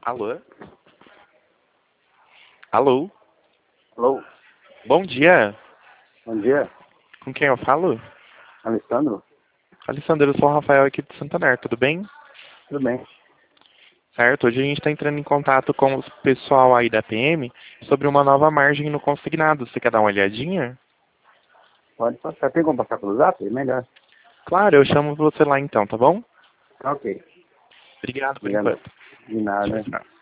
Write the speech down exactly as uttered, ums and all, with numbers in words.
Alô? Alô? Alô, Bom dia. bom dia, Com quem eu falo? Alessandro, Alessandro, eu sou o Rafael aqui de Santander, tudo bem? tudo bem? Certo, hoje a gente está entrando em contato com o pessoal aí da P M sobre uma nova margem no consignado. Você quer dar uma olhadinha? Pode passar, tem como passar pelo zap? É melhor. Claro, eu chamo você lá então, tá bom? Tá ok, Obrigado por obrigado, enquanto. de Tchau, nada. tchau.